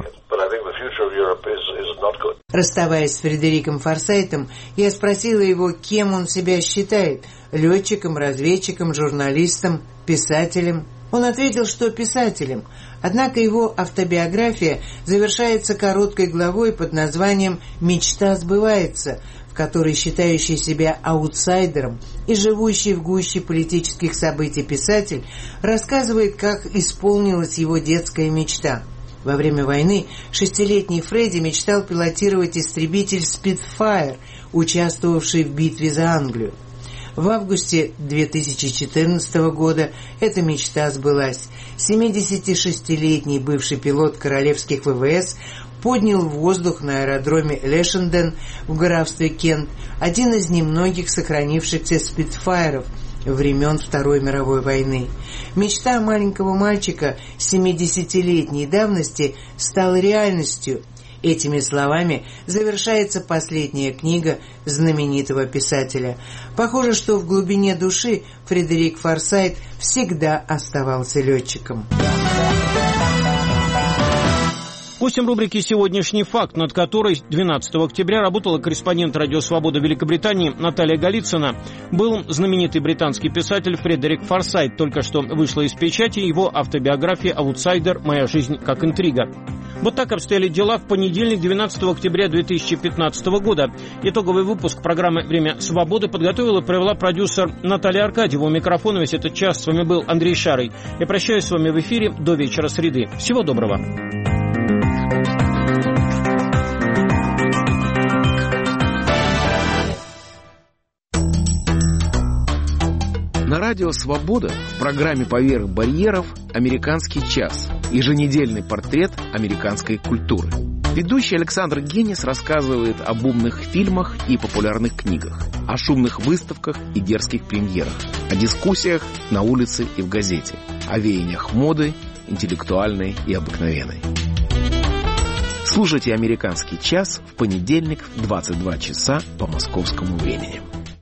Расставаясь с Фредериком Форсайтом, я спросила его, кем он себя считает – летчиком, разведчиком, журналистом, писателем. Он ответил, что писателем, однако его автобиография завершается короткой главой под названием «Мечта сбывается», в которой считающий себя аутсайдером и живущий в гуще политических событий писатель рассказывает, как исполнилась его детская мечта. Во время войны шестилетний Фредди мечтал пилотировать истребитель «Спитфайр», участвовавший в битве за Англию. В августе две тысячи четырнадцатого года эта мечта сбылась. семидесятишестилетний бывший пилот королевских ВВС поднял в воздух на аэродроме Лешенден в графстве Кент один из немногих сохранившихся «Спитфайров» времен Второй мировой войны. Мечта маленького мальчика семидесятилетней давности стала реальностью. Этими словами завершается последняя книга знаменитого писателя. Похоже, что в глубине души Фредерик Форсайт всегда оставался летчиком. Гостем рубрики «Сегодняшний факт», над которой двенадцатого октября работала корреспондент «Радио Свобода» Великобритании Наталья Голицына, был знаменитый британский писатель Фредерик Форсайт. Только что вышла из печати его автобиография «Аутсайдер. Моя жизнь как интрига». Вот так обстояли дела в понедельник, двенадцатого октября две тысячи пятнадцатого года. Итоговый выпуск программы «Время свободы» подготовила и провела продюсер Наталья Аркадьева. У микрофона весь этот час с вами был Андрей Шарый. Я прощаюсь с вами в эфире до вечера среды. Всего доброго. На радио «Свобода» в программе «Поверх барьеров» «Американский час». Еженедельный портрет американской культуры. Ведущий Александр Генис рассказывает об умных фильмах и популярных книгах, о шумных выставках и дерзких премьерах, о дискуссиях на улице и в газете, о веяниях моды, интеллектуальной и обыкновенной. Слушайте «Американский час» в понедельник в двадцать два часа по московскому времени.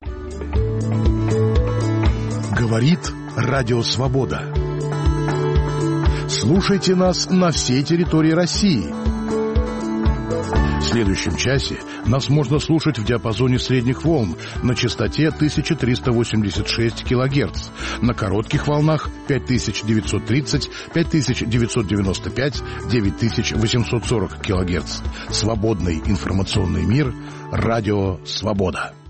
Говорит Радио Свобода. Слушайте нас на всей территории России. В следующем часе нас можно слушать в диапазоне средних волн на частоте тысяча триста восемьдесят шесть килогерц, на коротких волнах пять тысяч девятьсот тридцать, пять тысяч девятьсот девяносто пять, девять тысяч восемьсот сорок килогерц. Свободный информационный мир. Радио Свобода.